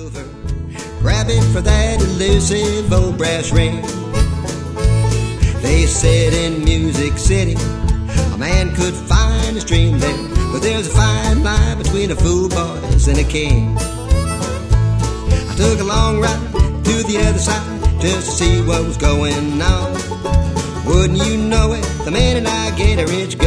silver, grab it for that elusive old brass ring. They said in Music City a man could find his dream there, but there's a fine line between a fool boys and a king. I took a long ride to the other side just to see what was going on. Wouldn't you know it, the minute I get a rich girl